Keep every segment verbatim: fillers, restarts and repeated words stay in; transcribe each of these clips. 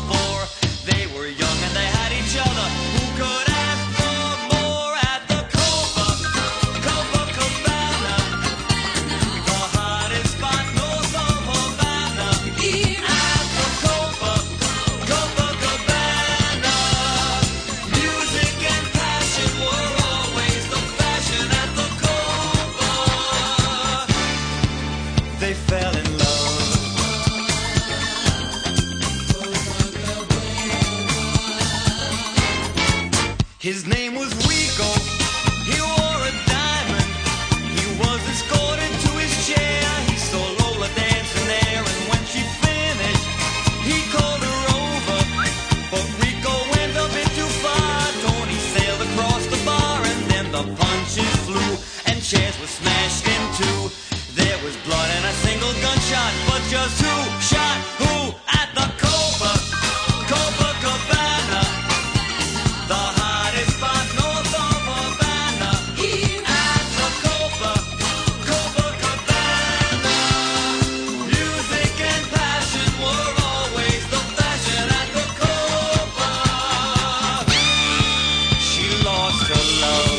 four. They were young and they had each other. Who could ask for more at the Copa, Copacabana, the hottest spot north of Havana. At the Copa, Copacabana, music and passion were always the fashion at the Copa. They fell in love. His name was Rico, he wore a diamond. He was escorted to his chair. He saw Lola dancing there, and when she finished, he called her over. But Rico went a bit too far. Tony sailed across the bar, and then the punches flew, and chairs were smashed in two. There was blood and a single gunshot, but just who shot who at the Copa, Copacabana? The hottest spot north of Havana. At the Copa, Copacabana, music and passion were always the fashion at the Copa. She lost her love.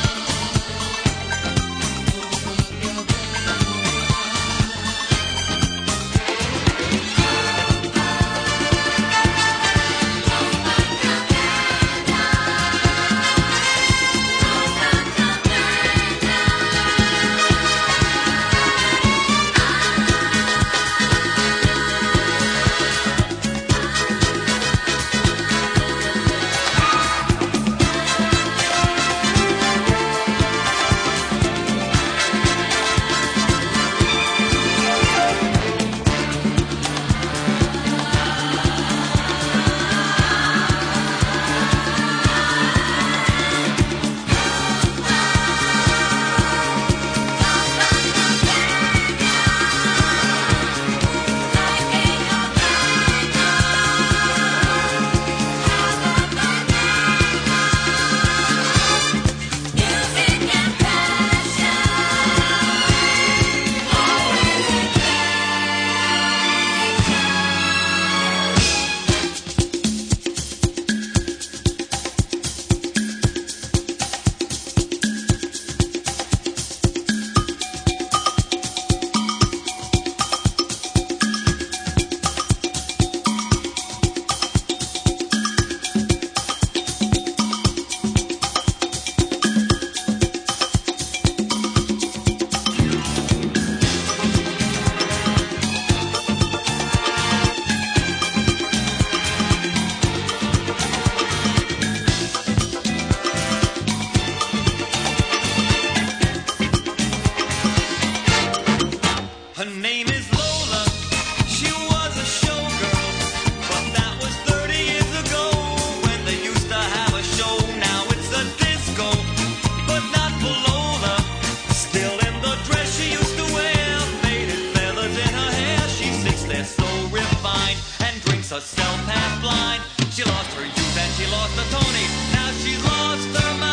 Her name is Lola, she was a showgirl, but that was thirty years ago when they used to have a show. Now it's a disco, but not for Lola. Still in the dress she used to wear, faded feathers in her hair. She sits there so refined and drinks herself half blind. She lost her youth and she lost her Tony, now she's lost her mind.